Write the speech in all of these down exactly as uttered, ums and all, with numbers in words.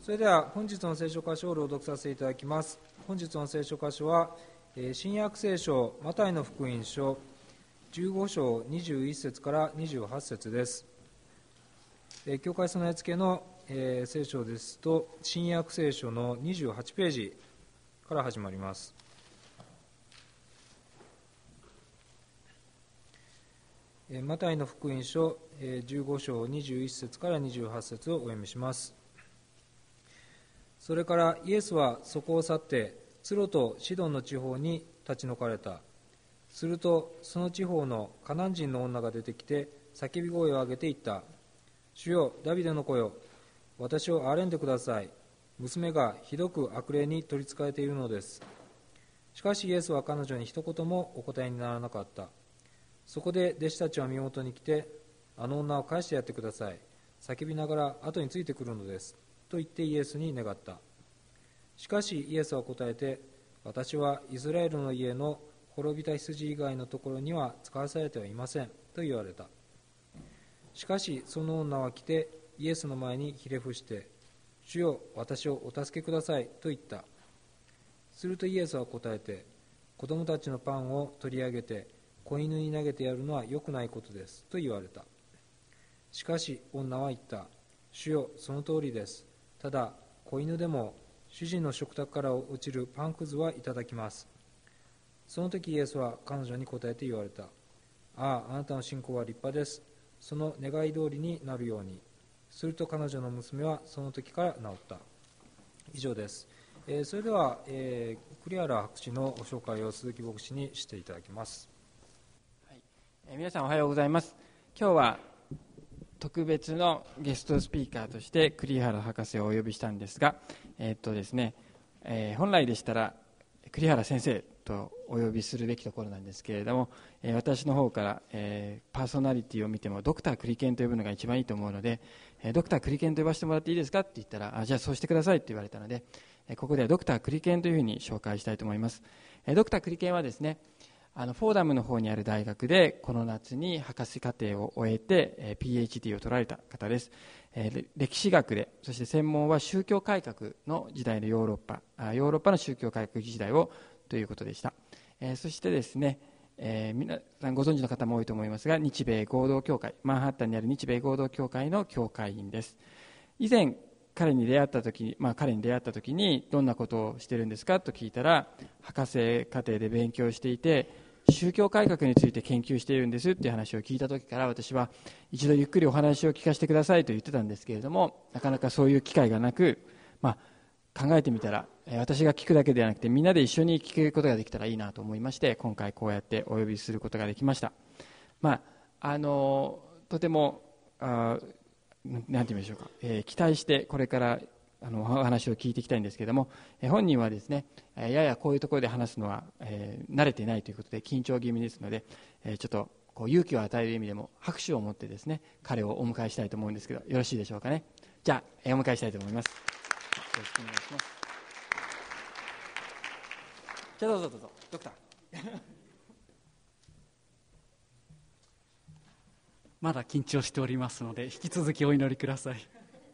それでは本日の聖書箇所を朗読させていただきます。本日の聖書箇所は新約聖書マタイの福音書じゅうご章にじゅういち節からにじゅうはち節です。教会備え付けの聖書ですと新約聖書のにじゅうはちページから始まります。マタイの福音書じゅうご章にじゅういち節からにじゅうはち節をお読みします。それからイエスはそこを去ってツロとシドンの地方に立ち退かれた。するとその地方のカナン人の女が出てきて叫び声を上げて言った。主よ、ダビデの子よ、私を憐れんでください。娘がひどく悪霊に取りつかれているのです。しかしイエスは彼女に一言もお答えにならなかった。そこで弟子たちは身元に来て、あの女を返してやってください。叫びながら後についてくるのです。と言ってイエスに願った。しかしイエスは答えて、私はイスラエルの家の滅びた羊以外のところには使わされてはいません。と言われた。しかしその女は来てイエスの前にひれ伏して、主よ、私をお助けください。と言った。するとイエスは答えて、子供たちのパンを取り上げて子犬に投げてやるのは良くないことです。と言われた。しかし女は言った。主よ、その通りです。ただ子犬でも主人の食卓から落ちるパンくずはいただきます。その時イエスは彼女に答えて言われた。ああ、あなたの信仰は立派です。その願い通りになるように。すると彼女の娘はその時から治った。以上です。えー、それでは、えー、栗原博士のご紹介を鈴木牧師にしていただきます。 はい、えー、皆さんおはようございます。今日は特別のゲストスピーカーとして栗原博士をお呼びしたんですが、えーっとですねえー、本来でしたら栗原先生とお呼びするべきところなんですけれども、えー、私の方から、えー、パーソナリティを見てもドクター栗健と呼ぶのが一番いいと思うので、えー、ドクター栗健と呼ばせてもらっていいですかって言ったら、あ、じゃあそうしてくださいって言われたので、えー、ここではドクター栗健というふうに紹介したいと思います。えー、ドクター栗健はですね、あのフォーダムの方にある大学でこの夏に博士課程を終えて、えー、ピーエイチディー を取られた方です。えー、歴史学で、そして専門は宗教改革の時代のヨーロッパあヨーロッパの宗教改革時代をということでした。えー、そしてですね、えー、皆さんご存知の方も多いと思いますが、日米合同協会、マンハッタンにある日米合同協会の協会員です。以前彼に出会った時に、まあ、彼に出会った時にどんなことをしてるんですかと聞いたら、博士課程で勉強していて宗教改革について研究しているんですっていう話を聞いた時から、私は一度ゆっくりお話を聞かせてくださいと言ってたんですけれども、なかなかそういう機会がなく、まあ、考えてみたら私が聞くだけではなくてみんなで一緒に聞くことができたらいいなと思いまして、今回こうやってお呼びすることができました。まあ、あのとてもあなんて言いましょうか、えー、期待してこれからあのお話を聞いていきたいんですけれども、えー、本人はですね、ややこういうところで話すのは、えー、慣れていないということで緊張気味ですので、えー、ちょっとこう勇気を与える意味でも拍手を持ってですね、彼をお迎えしたいと思うんですけど、よろしいでしょうかね。じゃあ、えー、お迎えしたいと思います。よろしくお願いします。じゃあどうぞどうぞ、ドクターまだ緊張しておりますので引き続きお祈りください。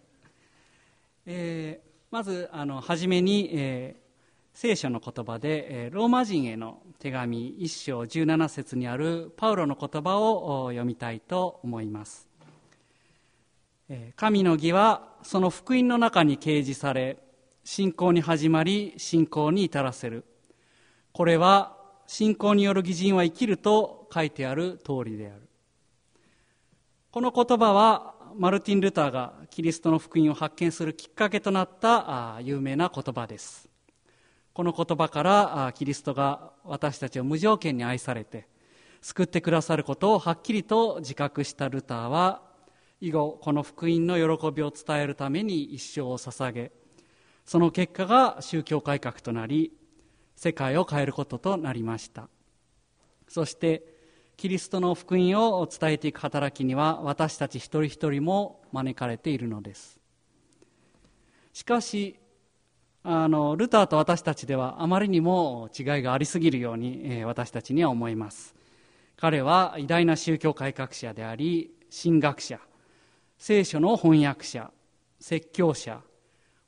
えー、まずあの初めに、えー、聖書の言葉で、えー、ローマ人への手紙いっ章じゅうなな節にあるパウロの言葉を読みたいと思います。えー、神の義はその福音の中に掲示され、信仰に始まり信仰に至らせる。これは信仰による義人は生きると書いてある通りである。この言葉はマルティン・ルターがキリストの福音を発見するきっかけとなった有名な言葉です。この言葉からキリストが私たちを無条件に愛されて救ってくださることをはっきりと自覚したルターは、以後この福音の喜びを伝えるために一生を捧げ、その結果が宗教改革となり世界を変えることとなりました。そしてキリストの福音を伝えていく働きには私たち一人一人も招かれているのです。しかしあのルターと私たちではあまりにも違いがありすぎるように、えー、私たちには思います。彼は偉大な宗教改革者であり、神学者、聖書の翻訳者、説教者、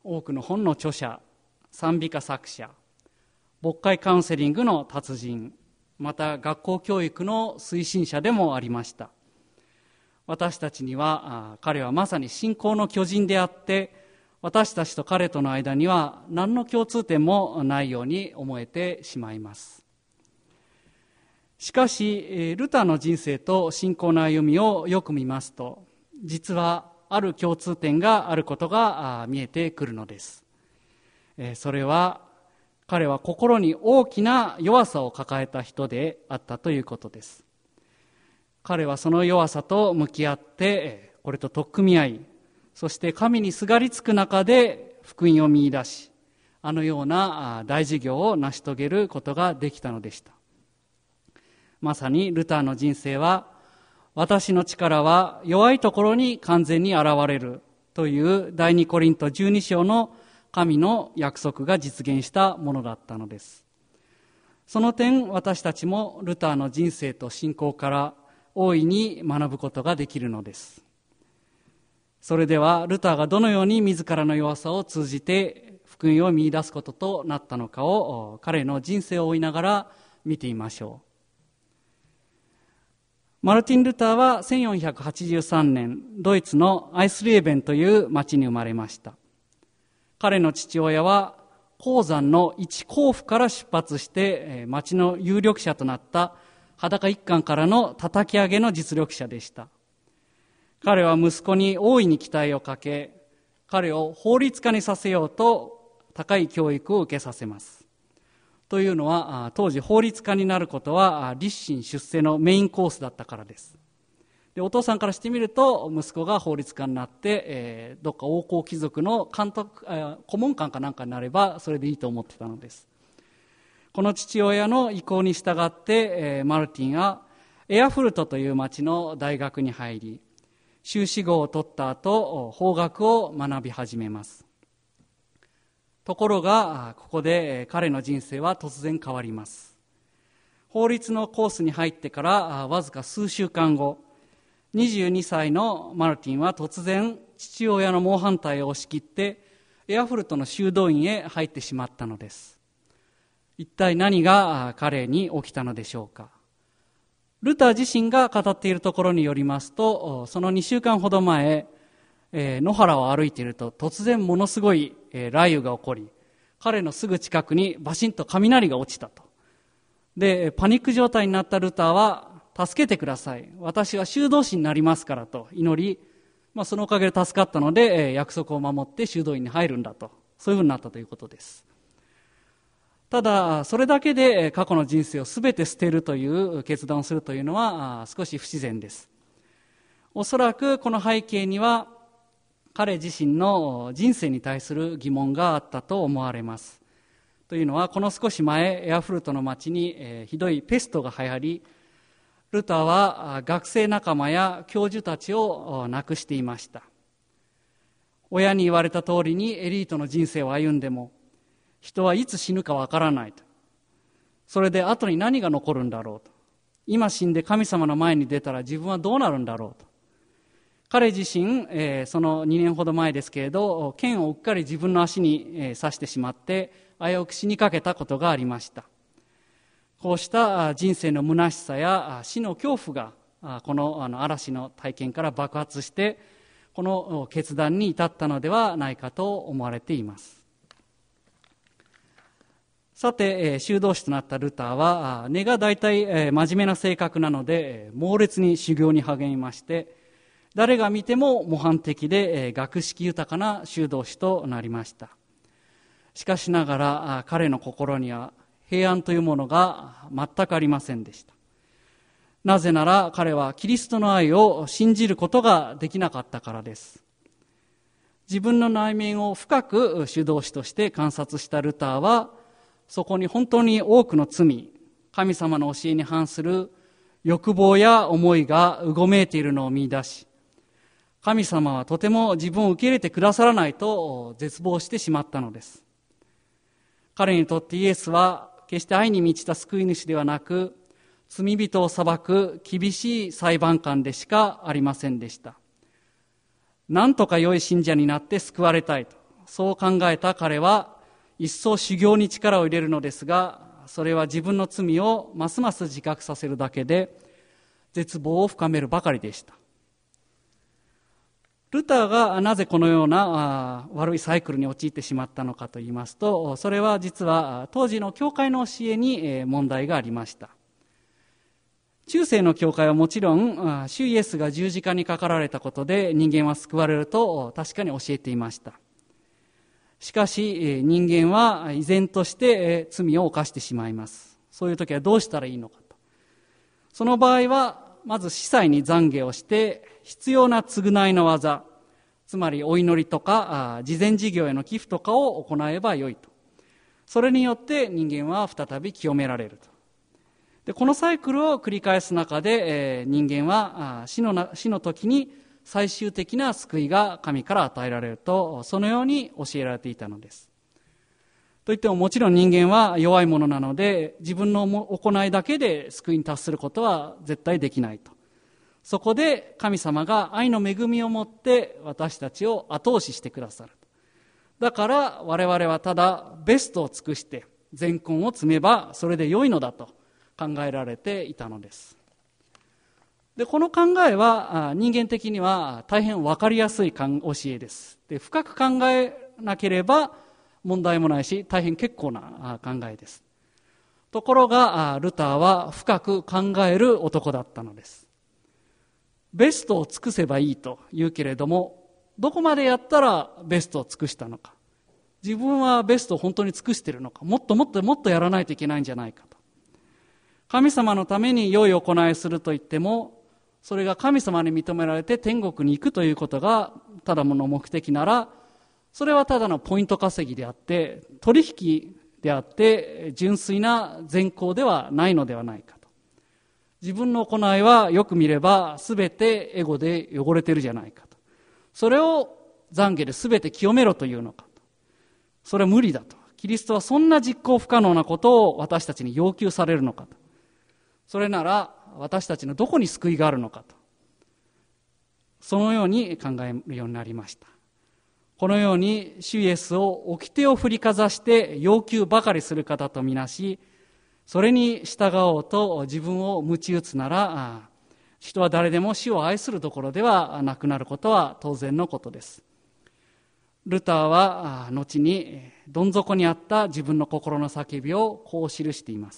多くの本の著者、賛美歌作者、牧会カウンセリングの達人、また学校教育の推進者でもありました。私たちには彼はまさに信仰の巨人であって、私たちと彼との間には何の共通点もないように思えてしまいます。しかしルターの人生と信仰の歩みをよく見ますと、実はある共通点があることが見えてくるのです。それは彼は心に大きな弱さを抱えた人であったということです。彼はその弱さと向き合ってこれと取っ組み合い、そして神にすがりつく中で福音を見出し、あのような大事業を成し遂げることができたのでした。まさにルターの人生は、私の力は弱いところに完全に現れるという第二コリントじゅうに章の神の約束が実現したものだったのです。その点、私たちもルターの人生と信仰から大いに学ぶことができるのです。それではルターがどのように自らの弱さを通じて福音を見出すこととなったのかを、彼の人生を追いながら見てみましょう。マルティン・ルターはせんよんひゃくはちじゅうさんねん、ドイツのアイスリーベンという町に生まれました。彼の父親は鉱山の一鉱夫から出発して町の有力者となった裸一貫からの叩き上げの実力者でした。彼は息子に大いに期待をかけ、彼を法律家にさせようと高い教育を受けさせます。というのは、当時法律家になることは立身出世のメインコースだったからです。で、お父さんからしてみると、息子が法律家になって、えー、どっか王侯貴族の監督、顧問官かなんかになればそれでいいと思ってたのです。この父親の意向に従って、えー、マルティンはエアフルトという町の大学に入り、修士号を取った後、法学を学び始めます。ところが、ここで彼の人生は突然変わります。法律のコースに入ってからわずか数週間後、にじゅうにさいのマルティンは突然父親の猛反対を押し切ってエアフルトの修道院へ入ってしまったのです。一体何が彼に起きたのでしょうか。ルター自身が語っているところによりますと、そのにしゅうかんほど前、えー、野原を歩いていると突然ものすごい、えー、雷雨が起こり、彼のすぐ近くにバシンと雷が落ちたと。で、パニック状態になったルターは、助けてください、私は修道士になりますからと祈り、まあ、そのおかげで助かったので、えー、約束を守って修道院に入るんだと、そういうふうになったということです。ただそれだけで過去の人生をすべて捨てるという決断をするというのは少し不自然です。おそらくこの背景には彼自身の人生に対する疑問があったと思われます。というのは、この少し前エアフルトの町に、えー、ひどいペストが流行り、ルターは学生仲間や教授たちを亡くしていました。親に言われた通りにエリートの人生を歩んでも人はいつ死ぬかわからないと。それで後に何が残るんだろうと。今死んで神様の前に出たら自分はどうなるんだろうと。彼自身、えー、そのにねんほど前ですけれど、剣をうっかり自分の足に、えー、刺してしまって危うく死にかけたことがありました。こうした人生の虚しさや死の恐怖がこの、あの嵐の体験から爆発してこの決断に至ったのではないかと思われています。さて、修道士となったルターは根が大体真面目な性格なので猛烈に修行に励みまして、誰が見ても模範的で学識豊かな修道士となりました。しかしながら彼の心には平安というものが全くありませんでした。なぜなら彼はキリストの愛を信じることができなかったからです。自分の内面を深く修道士として観察したルターは、そこに本当に多くの罪、神様の教えに反する欲望や思いがうごめいているのを見出し、神様はとても自分を受け入れてくださらないと絶望してしまったのです。彼にとってイエスは決して愛に満ちた救い主ではなく、罪人を裁く厳しい裁判官でしかありませんでした。なんとか良い信者になって救われたいと、 そう考えた彼は一層修行に力を入れるのですが、それは自分の罪をますます自覚させるだけで絶望を深めるばかりでした。ルターがなぜこのような悪いサイクルに陥ってしまったのかといいますと、それは実は当時の教会の教えに問題がありました。中世の教会はもちろん、主イエスが十字架にかかられたことで人間は救われると確かに教えていました。しかし人間は依然として罪を犯してしまいます。そういう時はどうしたらいいのかと。その場合はまず司祭に懺悔をして必要な償いの技、つまりお祈りとか慈善事業への寄付とかを行えばよいと。それによって人間は再び清められると。でこのサイクルを繰り返す中で、えー、人間は死のな、死の時に最終的な救いが神から与えられると、そのように教えられていたのです。といってももちろん人間は弱いものなので、自分の行いだけで救いに達することは絶対できないと。そこで神様が愛の恵みをもって私たちを後押ししてくださる。だから我々はただベストを尽くして善根を積めばそれで良いのだと考えられていたのです。でこの考えは人間的には大変分かりやすい教えです。で深く考えなければ問題もないし大変結構な考えです。ところがルターは深く考える男だったのです。ベストを尽くせばいいと言うけれども、どこまでやったらベストを尽くしたのか、自分はベストを本当に尽くしているのか、もっともっともっとやらないといけないんじゃないかと。神様のために良い行いをすると言っても、それが神様に認められて天国に行くということがただの目的なら、それはただのポイント稼ぎであって取引であって純粋な善行ではないのではないかと。自分の行いはよく見れば全てエゴで汚れているじゃないかと。それを懺悔で全て清めろというのかと。それは無理だと。キリストはそんな実行不可能なことを私たちに要求されるのかと。それなら私たちのどこに救いがあるのかと。そのように考えるようになりました。このように主イエスを掟を振りかざして要求ばかりする方とみなし、それに従おうと自分を鞭打つなら、人は誰でも死を愛するところではなくなることは当然のことです。ルターは後にどん底にあった自分の心の叫びをこう記しています。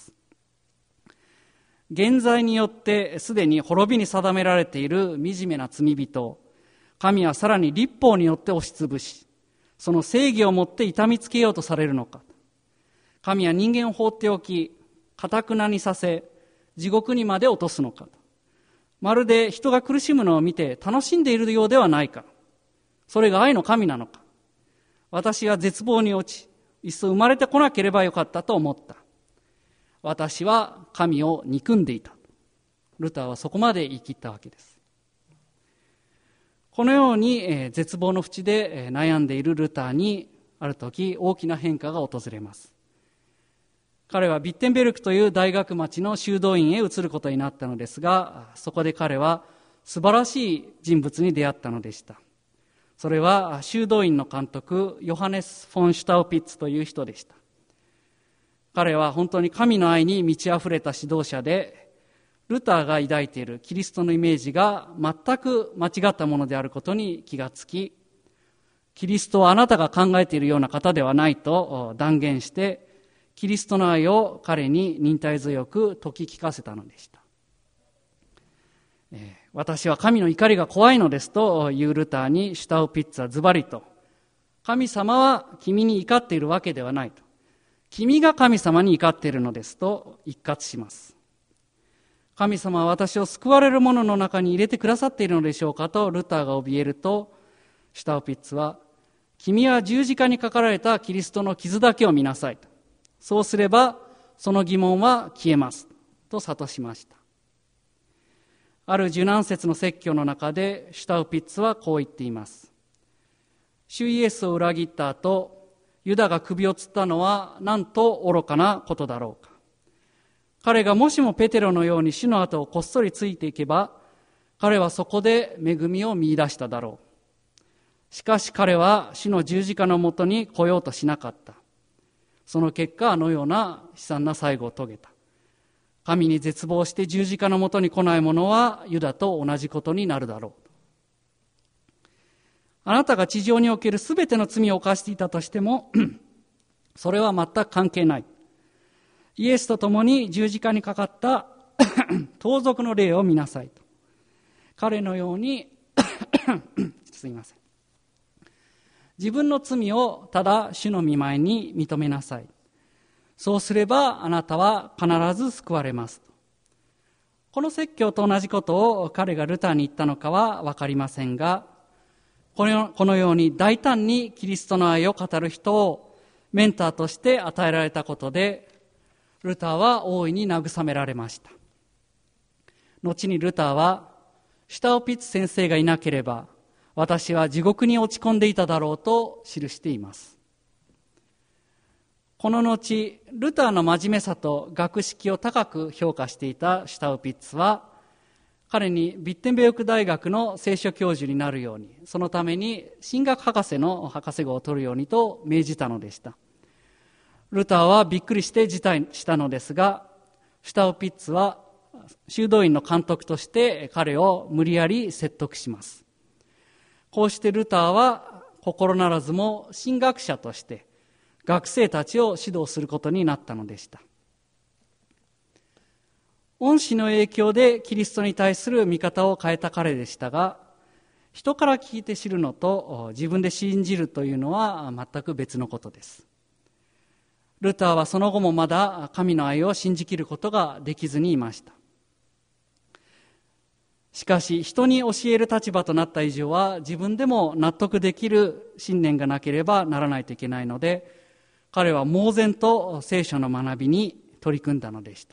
現在によってすでに滅びに定められている惨めな罪人を神はさらに律法によって押しつぶし、その正義をもって痛みつけようとされるのか。神は人間を放っておき、堅くなにさせ、地獄にまで落とすのか。まるで人が苦しむのを見て楽しんでいるようではないか。それが愛の神なのか。私は絶望に落ち、いっそ生まれてこなければよかったと思った。私は神を憎んでいた。ルターはそこまで言い切ったわけです。このように、えー、絶望の淵で、えー、悩んでいるルターにある時大きな変化が訪れます。彼はビッテンベルクという大学町の修道院へ移ることになったのですが、そこで彼は素晴らしい人物に出会ったのでした。それは修道院の監督ヨハネス・フォン・シュタウピッツという人でした。彼は本当に神の愛に満ち溢れた指導者で、ルターが抱いているキリストのイメージが全く間違ったものであることに気がつき、キリストはあなたが考えているような方ではないと断言して、キリストの愛を彼に忍耐強く説き聞かせたのでした。えー、私は神の怒りが怖いのですというルターにシュタウピッツはズバリと、神様は君に怒っているわけではないと。君が神様に怒っているのですと一喝します。神様は私を救われる者の中に入れてくださっているのでしょうかとルターが怯えると、シュタウピッツは、君は十字架にかかられたキリストの傷だけを見なさいと。そうすればその疑問は消えますと諭しました。ある受難節の説教の中でシュタウピッツはこう言っています。主イエスを裏切った後、ユダが首を吊ったのはなんと愚かなことだろうか。彼がもしもペテロのように主の後をこっそりついていけば、彼はそこで恵みを見出しただろう。 しかし彼は主の十字架のもとに来ようとしなかった。その結果、あのような悲惨な最後を遂げた。神に絶望して十字架のもとに来ない者はユダと同じことになるだろう。あなたが地上におけるすべての罪を犯していたとしてもそれは全く関係ない。イエスと共に十字架にかかった盗賊の霊を見なさいと。彼のようにすみません。自分の罪をただ主の御前に認めなさい。そうすればあなたは必ず救われますと。この説教と同じことを彼がルターに言ったのかは分かりませんが、この、このように大胆にキリストの愛を語る人をメンターとして与えられたことで、ルターは大いに慰められました。後にルターは、シュタウピッツ先生がいなければ私は地獄に落ち込んでいただろうと記しています。この後、ルターの真面目さと学識を高く評価していたシュタウピッツは、彼にビッテンベルク大学の聖書教授になるように、そのために神学博士の博士号を取るようにと命じたのでした。ルターはびっくりして辞退したのですが、シュタウピッツは修道院の監督として彼を無理やり説得します。こうしてルターは心ならずも神学者として学生たちを指導することになったのでした。恩師の影響でキリストに対する見方を変えた彼でしたが、人から聞いて知るのと自分で信じるというのは全く別のことです。ルターはその後もまだ神の愛を信じきることができずにいました。しかし人に教える立場となった以上は自分でも納得できる信念がなければならないといけないので、彼は猛然と聖書の学びに取り組んだのでした。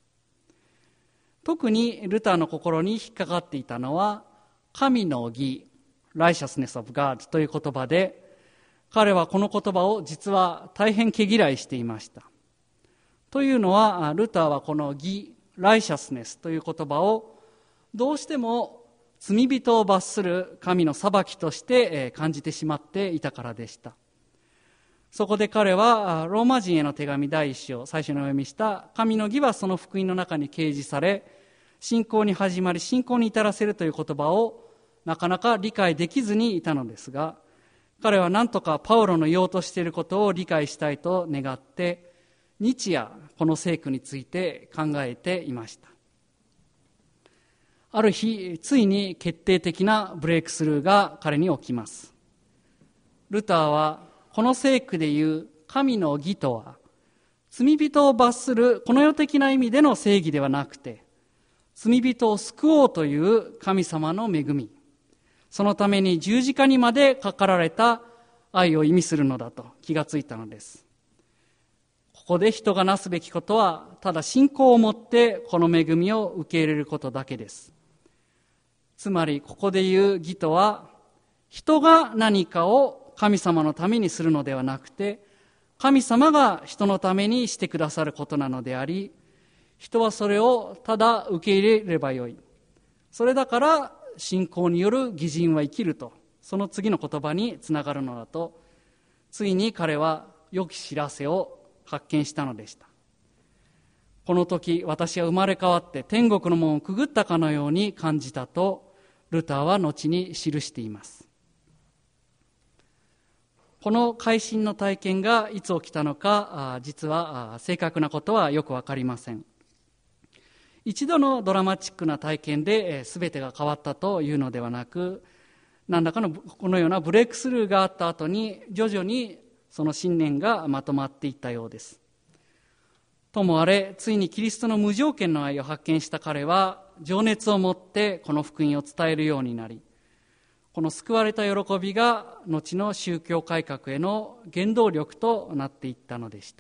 特にルターの心に引っかかっていたのは神の義 Righteousness of God という言葉で、彼はこの言葉を実は大変毛嫌いしていました。というのは、ルターはこの義 Righteousness という言葉をどうしても罪人を罰する神の裁きとして感じてしまっていたからでした。そこで彼はローマ人への手紙第一章、最初にお読みした神の義はその福音の中に掲示され、信仰に始まり信仰に至らせるという言葉をなかなか理解できずにいたのですが、彼は何とかパウロの言おうとしていることを理解したいと願って日夜この聖句について考えていました。ある日、ついに決定的なブレイクスルーが彼に起きます。ルターはこの聖句でいう神の義とは、罪人を罰するこの世的な意味での正義ではなくて、罪人を救おうという神様の恵み、そのために十字架にまでかかられた愛を意味するのだと気がついたのです。ここで人がなすべきことは、ただ信仰を持ってこの恵みを受け入れることだけです。つまりここで言う義とは、人が何かを神様のためにするのではなくて、神様が人のためにしてくださることなのであり、人はそれをただ受け入れればよい。それだから信仰による義人は生きると、その次の言葉につながるのだと、ついに彼は良き知らせを発見したのでした。この時、私は生まれ変わって天国の門をくぐったかのように感じたと、ルターは後に記しています。この改心の体験がいつ起きたのか、実は正確なことはよくわかりません。一度のドラマチックな体験で全てが変わったというのではなく、何らかのこのようなブレイクスルーがあった後に徐々にその信念がまとまっていったようです。ともあれ、ついにキリストの無条件の愛を発見した彼は情熱を持ってこの福音を伝えるようになり、この救われた喜びが後の宗教改革への原動力となっていったのでした。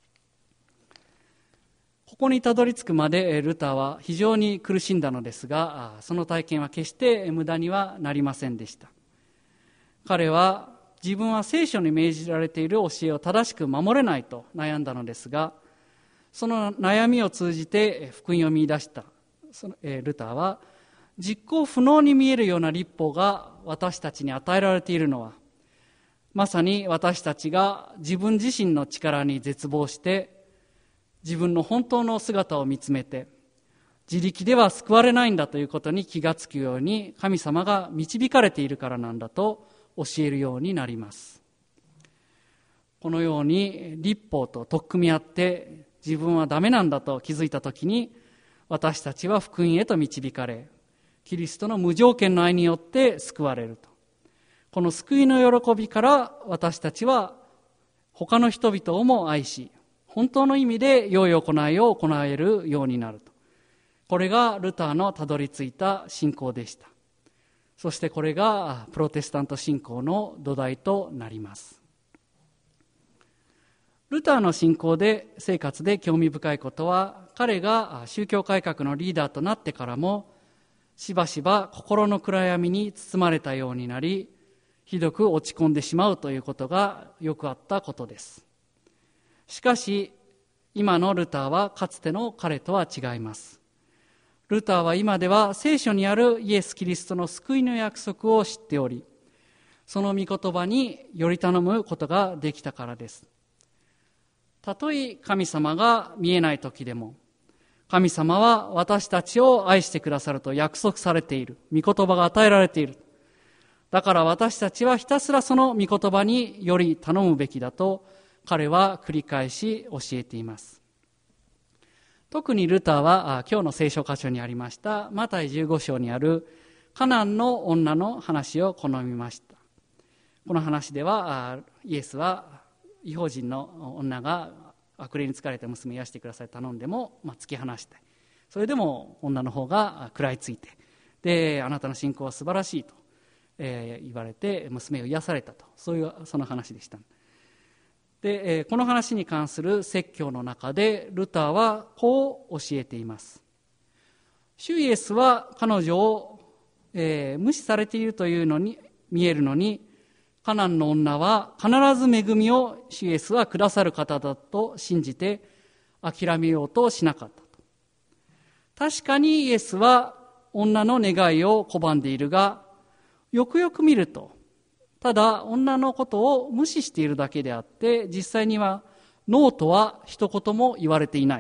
ここにたどり着くまでルターは非常に苦しんだのですが、その体験は決して無駄にはなりませんでした。彼は自分は聖書に命じられている教えを正しく守れないと悩んだのですが、その悩みを通じて福音を見出したそのルターは、実行不能に見えるような律法が私たちに与えられているのは、まさに私たちが自分自身の力に絶望して自分の本当の姿を見つめて、自力では救われないんだということに気がつくように神様が導かれているからなんだと教えるようになります。このように律法と取っ組み合って自分はダメなんだと気づいたときに、私たちは福音へと導かれ、キリストの無条件の愛によって救われると。この救いの喜びから私たちは他の人々をも愛し、本当の意味で良い行いを行えるようになると。これがルターのたどり着いた信仰でした。そしてこれがプロテスタント信仰の土台となります。ルターの信仰で生活で興味深いことは、彼が宗教改革のリーダーとなってからもしばしば心の暗闇に包まれたようになり、ひどく落ち込んでしまうということがよくあったことです。しかし今のルターはかつての彼とは違います。ルターは今では聖書にあるイエス・キリストの救いの約束を知っており、その御言葉により頼むことができたからです。たとえ神様が見えない時でも、神様は私たちを愛してくださると約束されている。御言葉が与えられている。だから私たちはひたすらその御言葉により頼むべきだと彼は繰り返し教えています。特にルターは今日の聖書箇所にありましたマタイじゅうご章にあるカナンの女の話を好みました。この話ではイエスは異邦人の女が悪霊に疲れた娘を癒してくださいと頼んでも、まあ、突き放して、それでも女の方が食らいついて、であなたの信仰は素晴らしいと、えー、言われて娘を癒されたと、そういうその話でした。で、えー、この話に関する説教の中でルターはこう教えています。主イエスは彼女を、えー、無視されているというのに見えるのに、カナンの女は必ず恵みを主イエスはくださる方だと信じて諦めようとしなかったと。確かにイエスは女の願いを拒んでいるが、よくよく見るとただ女のことを無視しているだけであって、実際にはノーとは一言も言われていない、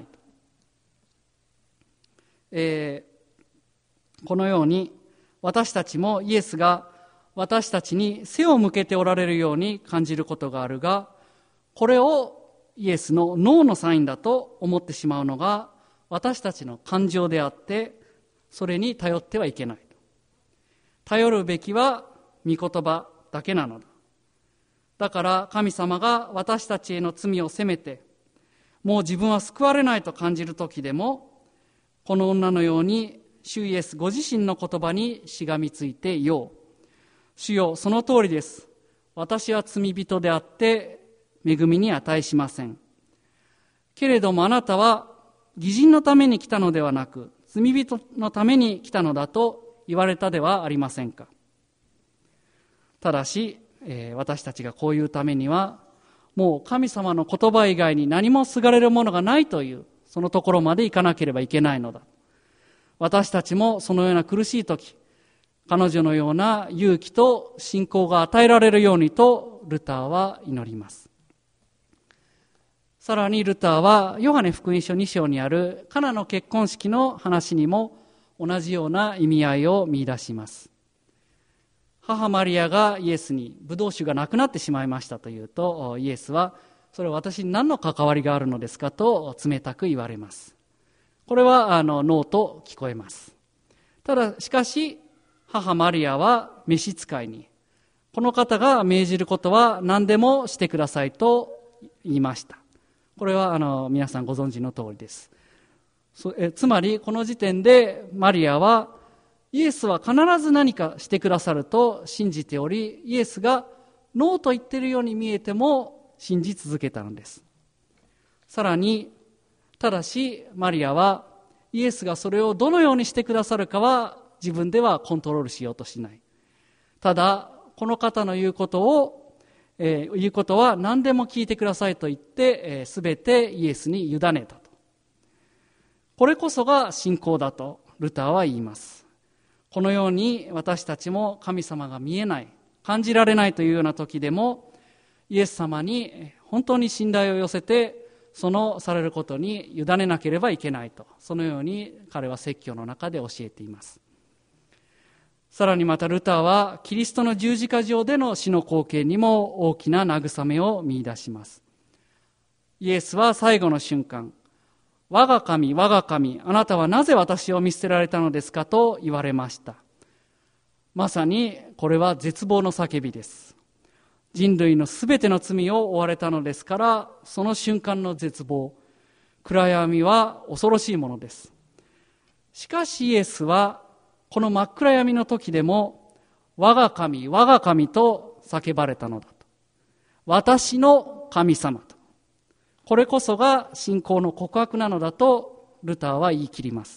えー、このように私たちもイエスが私たちに背を向けておられるように感じることがあるが、これをイエスのノーのサインだと思ってしまうのが私たちの感情であって、それに頼ってはいけない。頼るべきは御言葉だけなのだ。だから神様が私たちへの罪を責めて、もう自分は救われないと感じる時でも、この女のように主イエスご自身の言葉にしがみついていよう。主よ、その通りです。私は罪人であって恵みに値しません。けれどもあなたは義人のために来たのではなく、罪人のために来たのだと言われたではありませんか。ただし、えー、私たちがこういうためには、もう神様の言葉以外に何もすがれるものがないという、そのところまで行かなければいけないのだ。私たちもそのような苦しい時、彼女のような勇気と信仰が与えられるようにとルターは祈ります。さらにルターはヨハネ福音書に章にあるカナの結婚式の話にも同じような意味合いを見出します。母マリアがイエスにブドウ酒がなくなってしまいましたというと、イエスはそれは私に何の関わりがあるのですかと冷たく言われます。これはあのノーと聞こえます。ただしかし母マリアは召使いに、この方が命じることは何でもしてくださいと言いました。これはあの皆さんご存知の通りです。そえつまりこの時点でマリアはイエスは必ず何かしてくださると信じており、イエスがノーと言っているように見えても信じ続けたのです。さらに、ただしマリアはイエスがそれをどのようにしてくださるかは自分ではコントロールしようとしない。ただこの方の言うことを、えー、言うことは何でも聞いてくださいと言って、えー、全てイエスに委ねたと。これこそが信仰だとルターは言います。 このように私たちも神様が見えない、感じられないというような時でも、イエス様に本当に信頼を寄せて、そのされることに委ねなければいけないと、そのように彼は説教の中で教えています。さらにまたルターはキリストの十字架上での死の光景にも大きな慰めを見出します。イエスは最後の瞬間、我が神、我が神、あなたはなぜ私を見捨てられたのですかと言われました。まさにこれは絶望の叫びです。人類のすべての罪を負われたのですから、その瞬間の絶望、暗闇は恐ろしいものです。しかしイエスはこの真っ暗闇の時でも、我が神、我が神と叫ばれたのだと。私の神様と。これこそが信仰の告白なのだとルターは言い切ります。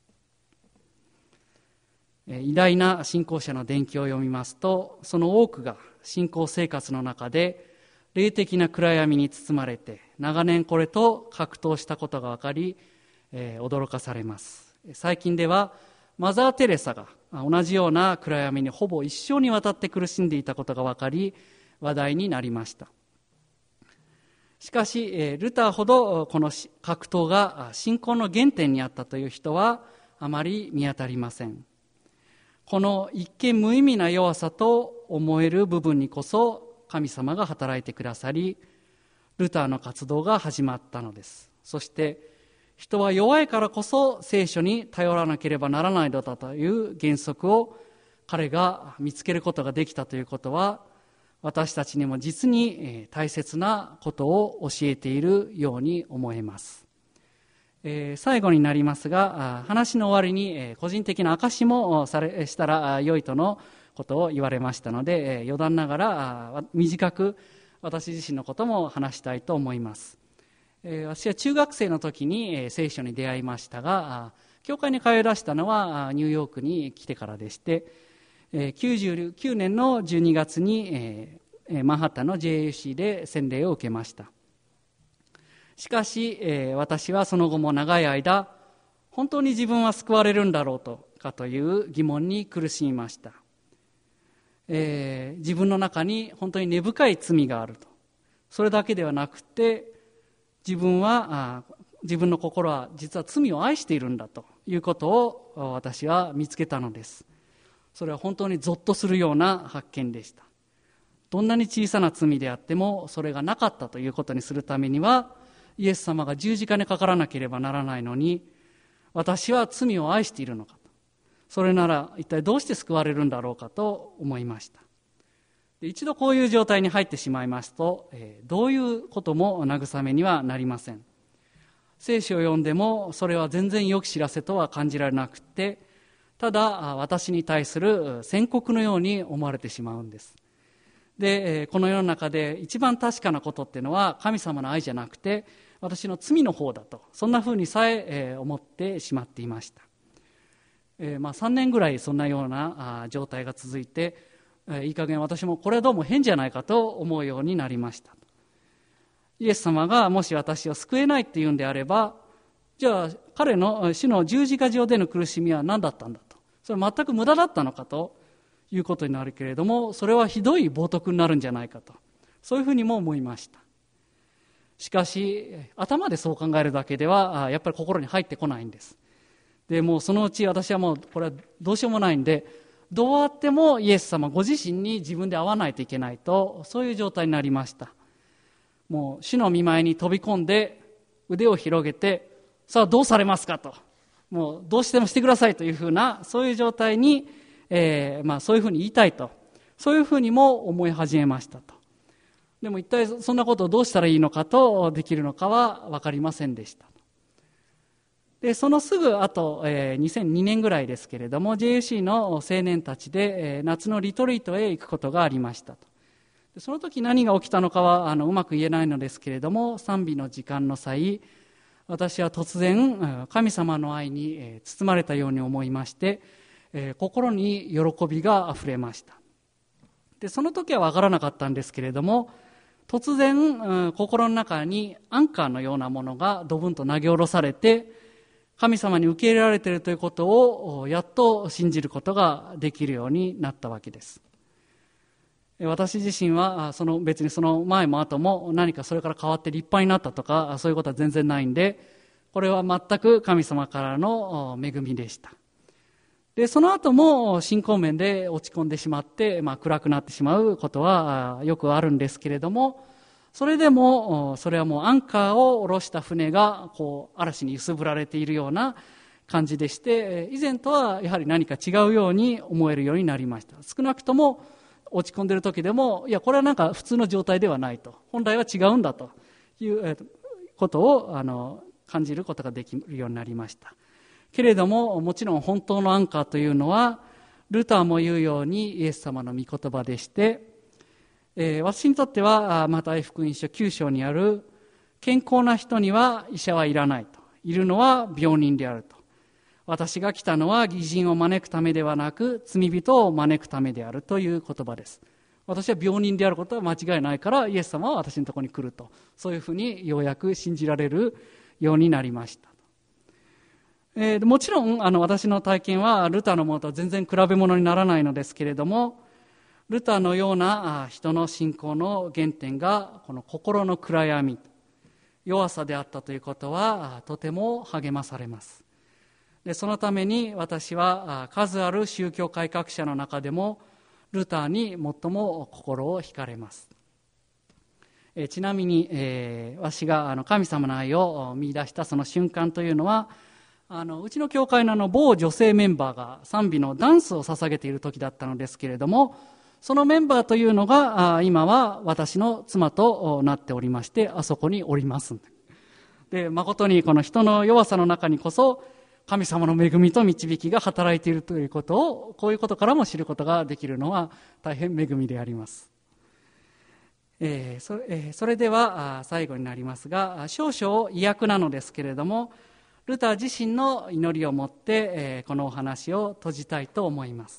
偉大な信仰者の伝記を読みますと、その多くが信仰生活の中で霊的な暗闇に包まれて長年これと格闘したことが分かり、えー、驚かされます。最近ではマザー・テレサが同じような暗闇にほぼ一生にわたって苦しんでいたことが分かり話題になりました。しかしルターほどこの格闘が信仰の原点にあったという人はあまり見当たりません。この一見無意味な弱さと思える部分にこそ神様が働いてくださり、ルターの活動が始まったのです。そして人は弱いからこそ聖書に頼らなければならないのだという原則を彼が見つけることができたということは、私たちにも実に大切なことを教えているように思えます。えー、最後になりますが、話の終わりに個人的な証しもされしたら良いとのことを言われましたので、余談ながら短く私自身のことも話したいと思います。私は中学生の時に聖書に出会いましたが、教会に通い出したのはニューヨークに来てからでして、きゅうじゅうきゅうねんのじゅうにがつにマンハッタンの ジェーエーシー で洗礼を受けました。しかし私はその後も長い間、本当に自分は救われるんだろうとかという疑問に苦しみました。えー、自分の中に本当に根深い罪があると。それだけではなくて、自分は自分の心は実は罪を愛しているんだということを私は見つけたのです。それは本当にゾッとするような発見でした。どんなに小さな罪であってもそれがなかったということにするためには、イエス様が十字架にかからなければならないのに、私は罪を愛しているのかと。それなら一体どうして救われるんだろうかと思いました。一度こういう状態に入ってしまいますと、どういうことも慰めにはなりません。聖書を読んでもそれは全然良き知らせとは感じられなくて、ただ私に対する宣告のように思われてしまうんです。で、この世の中で一番確かなことっていうのは神様の愛じゃなくて私の罪の方だと、そんなふうにさえ思ってしまっていました。えーまあ、さんねんぐらいそんなような状態が続いて、いい加減私もこれはどうも変じゃないかと思うようになりました。イエス様がもし私を救えないっていうんであれば、じゃあ彼の主の十字架上での苦しみは何だったんだと、それは全く無駄だったのかということになるけれども、それはひどい冒涜になるんじゃないかと、そういうふうにも思いました。しかし頭でそう考えるだけではやっぱり心に入ってこないんです。でもうそのうち私はもうこれはどうしようもないんで、どうあってもイエス様ご自身に自分で会わないといけないと、そういう状態になりました。もう主の御前に飛び込んで腕を広げて、さあどうされますかと、もうどうしてもしてくださいというふうな、そういう状態に、えーまあ、そういうふうに言いたいと、そういうふうにも思い始めましたと。でも一体そんなことをどうしたらいいのかと、できるのかは分かりませんでした。でそのすぐ後、えー、にせんにねんぐらいですけれども、 ジェーエーシー の青年たちで、えー、夏のリトリートへ行くことがありましたと。でその時何が起きたのかはあのうまく言えないのですけれども、賛美の時間の際、私は突然神様の愛に包まれたように思いまして、えー、心に喜びがあふれました。でその時は分からなかったんですけれども、突然、うん、心の中にアンカーのようなものがドブンと投げ下ろされて、 神様に受け入れられているということをやっと信じることができるようになったわけです。私自身はその別にその前も後も何かそれから変わって立派になったとかそういうことは全然ないんで、これは全く神様からの恵みでした。でその後も信仰面で落ち込んでしまって、まあ、暗くなってしまうことはよくあるんですけれども、それでもそれはもうアンカーを下ろした船がこう嵐に揺すぶられているような感じでして、以前とはやはり何か違うように思えるようになりました。少なくとも落ち込んでいる時でも、いやこれはなんか普通の状態ではないと、本来は違うんだということをあの感じることができるようになりました。けれどももちろん本当のアンカーというのはルターも言うようにイエス様の御言葉でして、えー、私にとってはマタイ福音書きゅう章にある健康な人には医者はいらないと、いるのは病人であると、私が来たのは義人を招くためではなく罪人を招くためであるという言葉です。私は病人であることは間違いないからイエス様は私のところに来ると、そういうふうにようやく信じられるようになりました。えー、もちろんあの私の体験はルターのものとは全然比べ物にならないのですけれども、ルターのような人の信仰の原点がこの心の暗闇、弱さであったということはとても励まされます。でそのために私は数ある宗教改革者の中でもルターに最も心を惹かれます。えちなみに、えー、私があの神様の愛を見出したその瞬間というのは、あのうちの教会のあの某女性メンバーが賛美のダンスを捧げている時だったのですけれども、そのメンバーというのが今は私の妻となっておりまして、あそこにおります。で誠にこの人の弱さの中にこそ神様の恵みと導きが働いているということを、こういうことからも知ることができるのは大変恵みであります。えー そ, えー、それでは最後になりますが、少々意訳なのですけれども、ルター自身の祈りをもって、えー、このお話を閉じたいと思います。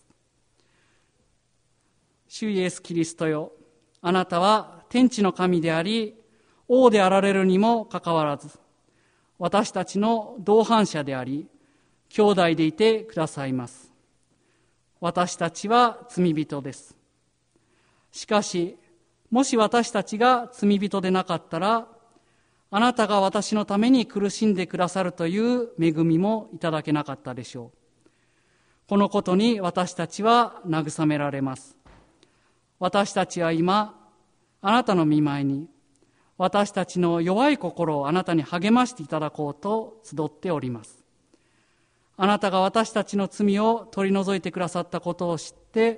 主イエスキリストよ、あなたは天地の神であり王であられるにもかかわらず、私たちの同伴者であり兄弟でいてくださいます。私たちは罪人です。しかしもし私たちが罪人でなかったら、あなたが私のために苦しんでくださるという恵みもいただけなかったでしょう。このことに私たちは慰められます。私たちは今あなたの御前に私たちの弱い心をあなたに励ましていただこうと集っております。あなたが私たちの罪を取り除いてくださったことを知って、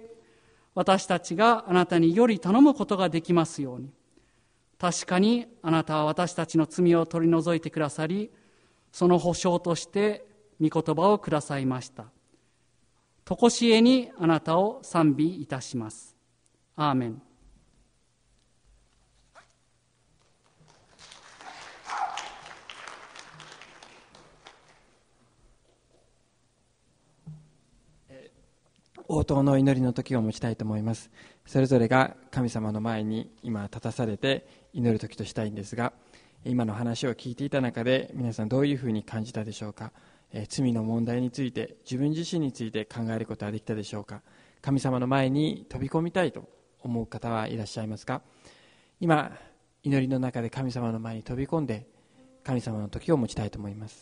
私たちがあなたにより頼むことができますように。確かにあなたは私たちの罪を取り除いてくださり、その保証として御言葉をくださいました。とこしえにあなたを賛美いたします。アーメン。 応答の祈りの時を持ちたいと思います。それぞれが神様の前に今立たされて祈る時としたいんですが、今の話を聞いていた中で皆さんどういうふうに感じたでしょうか。えー、罪の問題について、自分自身について考えることはできたでしょうか。神様の前に飛び込みたいと思う方はいらっしゃいますか。今祈りの中で神様の前に飛び込んで神様の時を持ちたいと思います。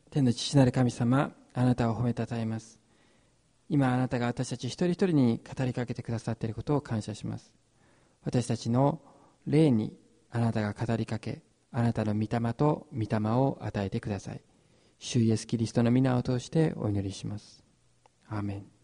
天の父なる神様、あなたを褒めたたえます。今あなたが私たち一人一人に語りかけてくださっていることを感謝します。私たちの霊にあなたが語りかけ、あなたの御霊と御霊を与えてください。主イエスキリストの皆を通してお祈りします。アーメン。